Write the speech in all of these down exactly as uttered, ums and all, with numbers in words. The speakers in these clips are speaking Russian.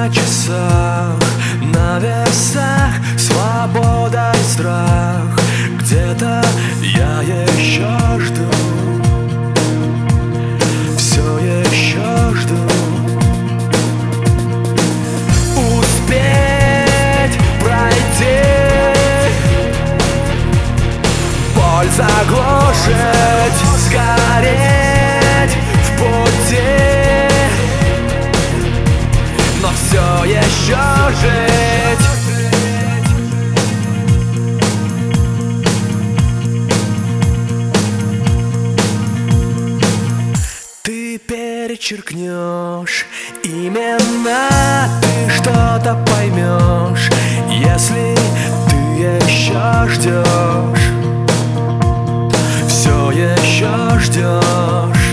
на часах, на весах свобода и страх. Где-то я еще жду, все еще жду. Успеть пройти, боль заглушить, сгореть в пути, но все еще жить. Ты перечеркнешь именно, ты что-то поймешь, если ты еще ждешь, все еще ждешь.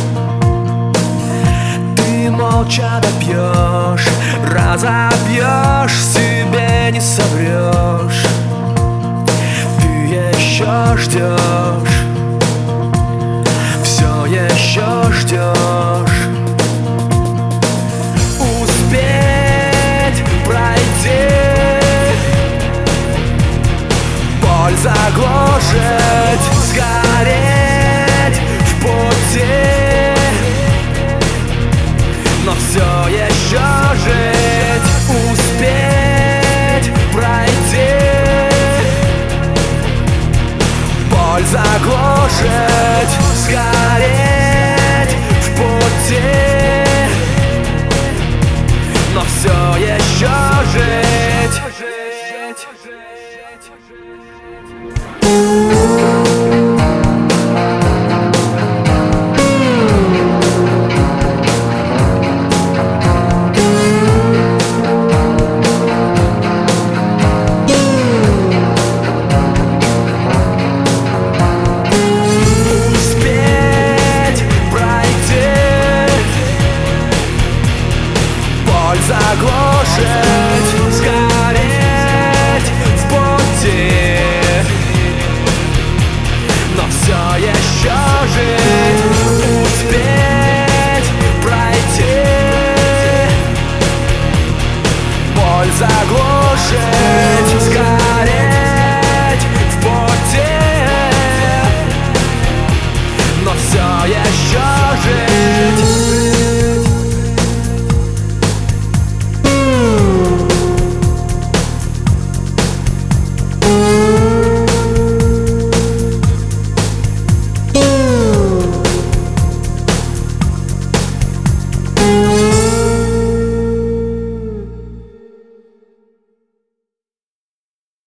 Ты молча допьешь, разобьешь, себе не соврешь. Ты еще ждешь, все еще ждешь.